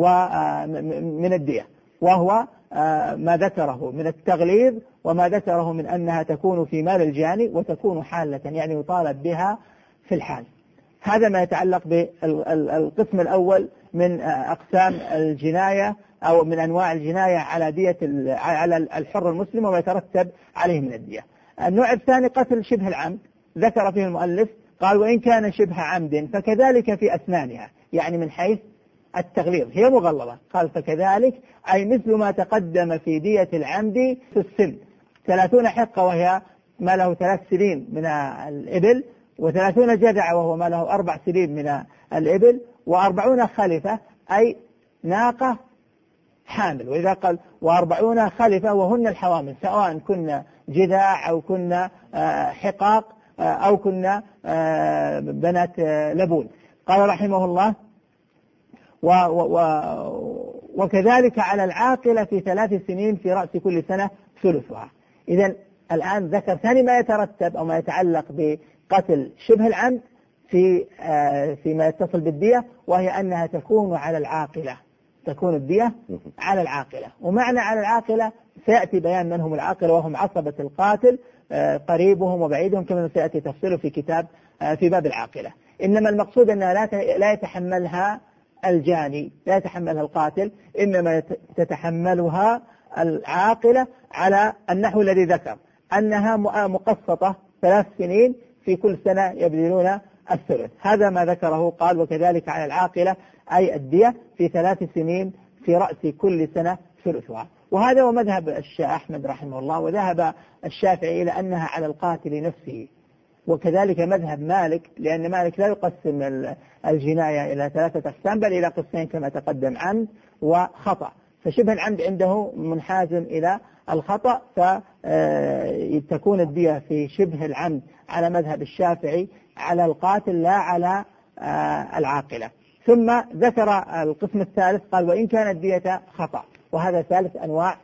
ومن الدية، وهو ما ذكره من التغليظ وما ذكره من أنها تكون في مال الجاني وتكون حالة، يعني يطالب بها في الحال. هذا ما يتعلق بالقسم الأول من أقسام الجناية أو من أنواع الجناية على دية على الحر المسلم وما يترتب عليه من الدية. النوع الثاني قتل شبه العمد، ذكر فيه المؤلف قال: وإن كان شبه عمد فكذلك في أسنانها، يعني من حيث التغليظ هي مغلظة. قال: فكذلك أي مثل ما تقدم في دية العمد في السن، ثلاثون حقة وهي ما له ثلاث سنين من الإبل، وثلاثون جذع وهو ما له أربع سنين من الإبل، وأربعون خلفة أي ناقة حامل. وإذا قال وأربعون خلفة وهن الحوامل، سواء كنا جذاع أو كنا حقاق أو كنا بنات لبون. قال رحمه الله: و و وكذلك على العاقلة في ثلاث سنين في رأس كل سنة ثلثها. إذن الآن ذكر ثاني ما يترتب أو ما يتعلق بقتل شبه العمد في فيما يتصل بالدية، وهي أنها تكون على العاقلة، تكون الدية على العاقلة. ومعنى على العاقلة سيأتي بيان من هم العاقلة، وهم عصبة القاتل قريبهم وبعيدهم، كما سيأتي تفصيله في كتاب في باب العاقلة. إنما المقصود أنها لا يتحملها الجاني، لا يتحملها القاتل، إنما تتحملها العاقلة على النحو الذي ذكر، أنها مقسطة ثلاث سنين في كل سنة يبذلون الثلث. هذا ما ذكره. قال: وكذلك على العاقلة أي الدية في ثلاث سنين في رأس كل سنة ثلثها. وهذا هو مذهب الشيخ أحمد رحمه الله، وذهب الشافعي إلى أنها على القاتل نفسه، وكذلك مذهب مالك، لأن مالك لا يقسم الجناية إلى ثلاثة أقسام بل إلى قسمين كما تقدم، عمد وخطأ، فشبه العمد عنده منحازم إلى الخطأ، فتكون الدية في شبه العمد على مذهب الشافعي على القاتل لا على العاقلة. ثم ذكر القسم الثالث قال وإن كانت دية خطأ، وهذا ثالث أنواع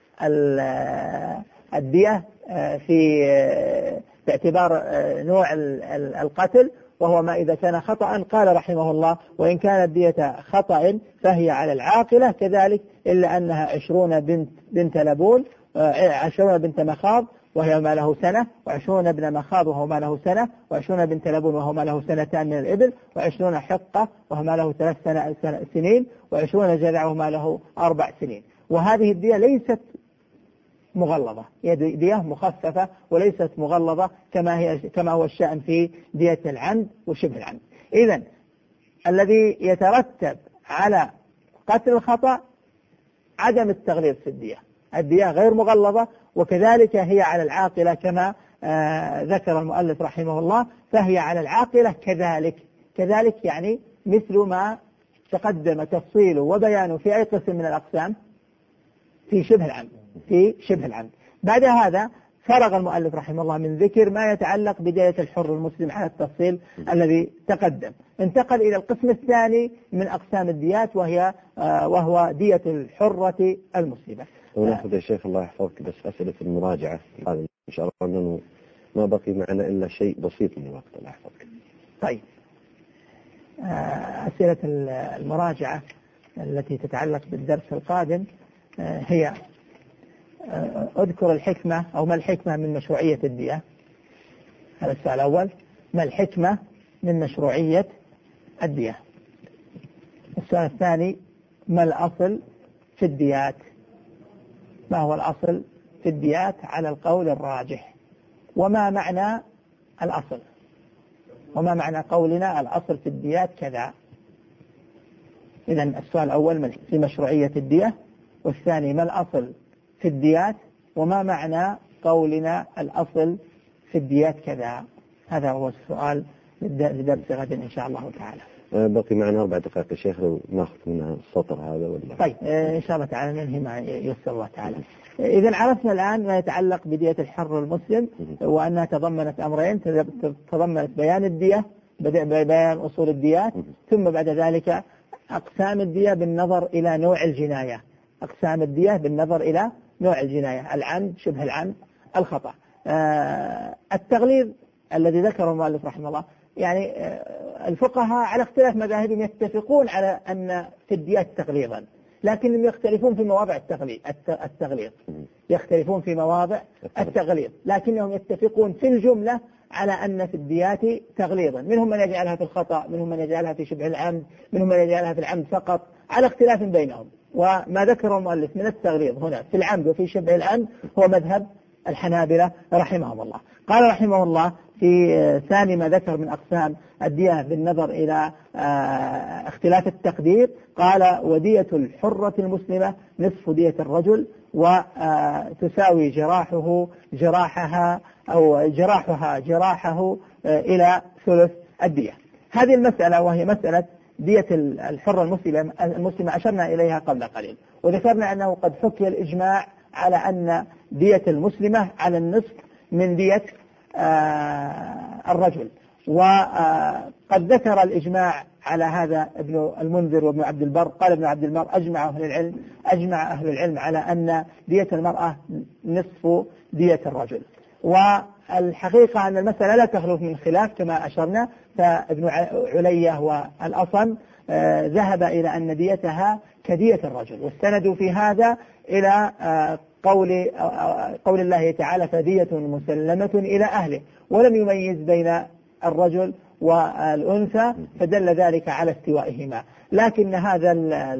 الدية في باعتبار نوع القتل، وهو ما إذا كان خطأ. قال رحمه الله وإن كانت دية خطأ فهي على العاقلة كذلك، إلا أنها عشرون بنت بنت لبون، عشرون بنت مخاض وهي ما له سنة، وعشرون ابن مخاض وهو ما له سنة، وعشرون بنت لبون وهو ما له سنتان من الإبل، وعشرون حقة وهو ما له ثلاث سنين، وعشرون جذع وهو ما له أربع سنين. وهذه الدية ليست مغلظة، هي دية مخففة وليست مغلظة كما هي كما هو الشأن في دية العمد وشبه العمد. إذن الذي يترتب على قتل الخطأ عدم التغليظ في الدية، الدية غير مغلظة، وكذلك هي على العاقلة كما آه ذكر المؤلف رحمه الله، فهي على العاقلة كذلك كذلك يعني مثل ما تقدم تفصيله وبيانه في أي قسم من الأقسام في شبه العمد في شبه العمد. بعد هذا فرغ المؤلف رحمه الله من ذكر ما يتعلق بدية الحر المسلم على التفصيل الذي تقدم. انتقل إلى القسم الثاني من أقسام الديات، وهي آه وهو دية الحرة المسلمة. ونأخذ يا شيخ الله يحفظك بس أسئلة المراجعة هذا إن شاء الله، أنه ما بقي معنا إلا شيء بسيط من الوقت. الله يحفظك. طيب، أسئلة المراجعة التي تتعلق بالدرس القادم هي أذكر الحكمة أو ما الحكمة من مشروعية الدية. هذا السؤال الأول، ما الحكمة من مشروعية الدية. السؤال الثاني، ما الأصل في الديات؟ ما هو الأصل في الديات على القول الراجح؟ وما معنى الأصل؟ وما معنى قولنا الأصل في الديات كذا؟ إذن السؤال الأول في مشروعية الدية، والثاني ما الأصل في الديات، وما معنى قولنا الأصل في الديات كذا. هذا هو السؤال لدرس غد إن شاء الله تعالى. بقي معنا أربع دقائق يا شيخ، لو ناخذ من السطر هذا ولا؟ طيب إن شاء الله تعالى ننهي ما يسر الله تعالى. إذا عرفنا الآن ما يتعلق بدية الحر المسلم، وأنها تضمنت أمرين، تضمنت بيان الدية، بيان أصول الديات، ثم بعد ذلك أقسام الدية بالنظر إلى نوع الجناية. أقسام الدية بالنظر إلى نوع الجناية، العمد، شبه العمد، الخطأ. آه التغليظ الذي ذكره المؤلف رحمه الله، يعني آه الفقهاء على اختلاف مذاهبهم يتفقون على أن في الديات تغليظا، لكنهم يختلفون في مواضع التغليظ يختلفون في مواضع التغليظ لكنهم يتفقون في الجملة على أن في الديات تغليظا. منهم من يجعلها في الخطأ، منهم من يجعلها في شبه العمد، منهم من يجعلها في العمد فقط، على اختلاف بينهم. وما ذكره المؤلف من التغليظ هنا في العمد وفي شبه العمد هو مذهب الحنابلة رحمهم الله. قال رحمه الله في ثاني ما ذكر من أقسام الدية بالنظر إلى اختلاف التقدير، قال ودية الحرة المسلمة نصف دية الرجل، وتساوي جراحه جراحها أو جراحها جراحه إلى ثلث الدية. هذه المسألة وهي مسألة دية الحرة المسلمة المسلمة أشرنا إليها قبل قليل، وذكرنا أنه قد حكي الإجماع على أن دية المسلمة على النصف من دية الرجل. وقد ذكر الإجماع على هذا ابن المنذر وابن عبد البر. قال ابن عبد البر أجمع أهل العلم أجمع أهل العلم على أن دية المرأة نصف دية الرجل. والحقيقة أن المسألة لا تخلو من خلاف كما أشرنا، فابن علية والأصم ذهب إلى أن ديتها كدية الرجل، واستندوا في هذا إلى قول قول الله تعالى فدية مسلمة إلى أهله، ولم يميز بين الرجل والأنثى، فدل ذلك على استوائهما. لكن هذا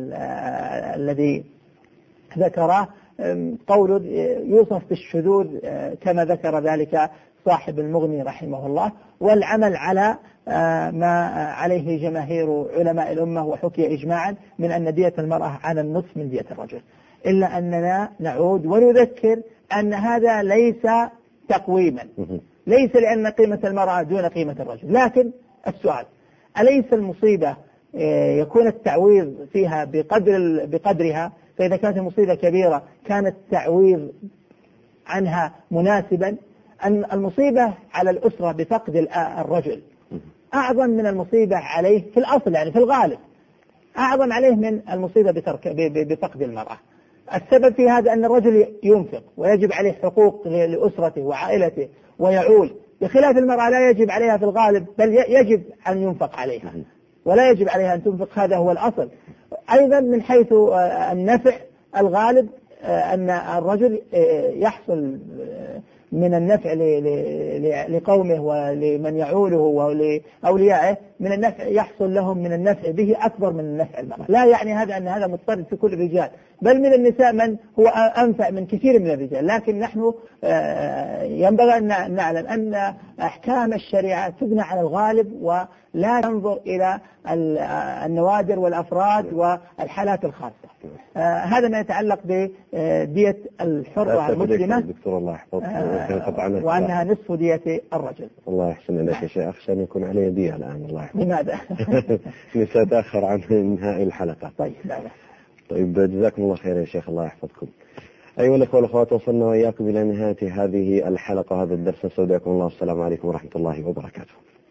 الذي ذكره قول يوصف بالشذوذ كما ذكر ذلك صاحب المغني رحمه الله، والعمل على ما عليه جماهير علماء الأمة وحكي إجماعا من أن دية المرأة على النصف من دية الرجل. إلا أننا نعود ونذكر أن هذا ليس تقويما، ليس لأن قيمة المرأة دون قيمة الرجل، لكن السؤال أليس المصيبة يكون التعويض فيها بقدر بقدرها؟ فإذا كانت المصيبة كبيرة كان التعويض عنها مناسبا. أن المصيبة على الأسرة بفقد الرجل أعظم من المصيبة عليه في الأصل، يعني في الغالب أعظم عليه من المصيبة بترك بفقد المرأة. السبب في هذا أن الرجل ينفق ويجب عليه حقوق لأسرته وعائلته ويعول، بخلاف المرأة لا يجب عليها في الغالب، بل يجب أن ينفق عليها ولا يجب عليها أن تنفق، هذا هو الأصل. أيضا من حيث النفع الغالب أن الرجل يحصل من النفع لقومه ولمن يعوله ولأوليائه، من النفع يحصل لهم من النفع به أكبر من النفع المرأة. لا يعني هذا أن هذا مضطرد في كل الرجال، بل من النساء من هو أنفع من كثير من الرجال، لكن نحن ينبغي أن نعلم أن أحكام الشريعة تبنى على الغالب ولا تنظر إلى النوادر والأفراد والحالات الخاصة. هذا ما يتعلق بدية الحرة المسلمة، دكتور الله يحفظك، وأنها نصف دية الرجل. الله يحسن إليك يا شيخ، أخشى أن يكون علي دية الآن. الله يحفظك. لماذا؟ سأتأخر عن انهاء الحلقة. طيب لا لا. طيب جزاكم الله خير يا شيخ، الله يحفظكم. أيها الأخوة والأخوات، وصلنا وإياكم إلى نهاية هذه الحلقة، هذا الدرس. نستودعكم الله، السلام عليكم ورحمة الله وبركاته.